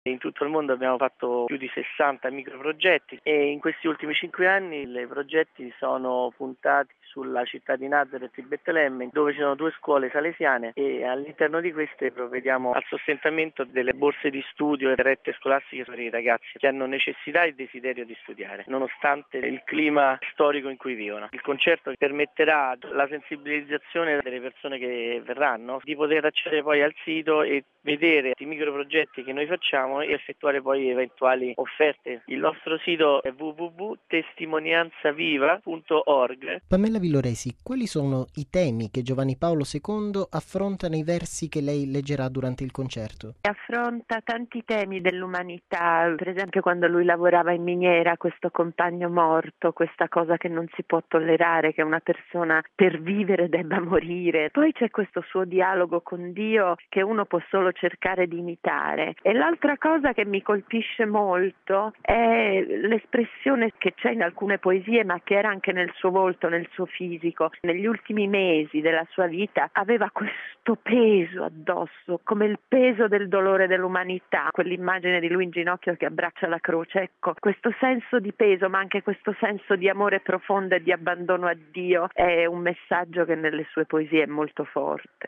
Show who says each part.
Speaker 1: In tutto il mondo abbiamo fatto più di 60 microprogetti e in questi ultimi 5 anni i progetti sono puntati sulla città di Nazareth e Betlemme, dove ci sono 2 scuole salesiane e all'interno di queste provvediamo al sostentamento delle borse di studio e rette scolastiche per i ragazzi che hanno necessità e desiderio di studiare, nonostante il clima storico in cui vivono. Il concerto permetterà la sensibilizzazione delle persone che verranno, di poter accedere poi al sito e vedere i microprogetti che noi facciamo e effettuare poi eventuali offerte. Il nostro sito è www.testimonianzaviva.org.
Speaker 2: Pamela Villoresi, quali sono i temi che Giovanni Paolo II affronta nei versi che lei leggerà durante il concerto?
Speaker 3: Affronta tanti temi dell'umanità, per esempio quando lui lavorava in miniera, questo compagno morto, questa cosa che non si può tollerare, che una persona per vivere debba morire. Poi c'è questo suo dialogo con Dio che uno può solo cercare di imitare. E l'altra cosa che mi colpisce molto è l'espressione che c'è in alcune poesie, ma che era anche nel suo volto, nel suo fisico. Negli ultimi mesi della sua vita aveva questo peso addosso, come il peso del dolore dell'umanità, quell'immagine di lui in ginocchio che abbraccia la croce. Ecco, questo senso di peso, ma anche questo senso di amore profondo e di abbandono a Dio è un messaggio che nelle sue poesie è molto forte.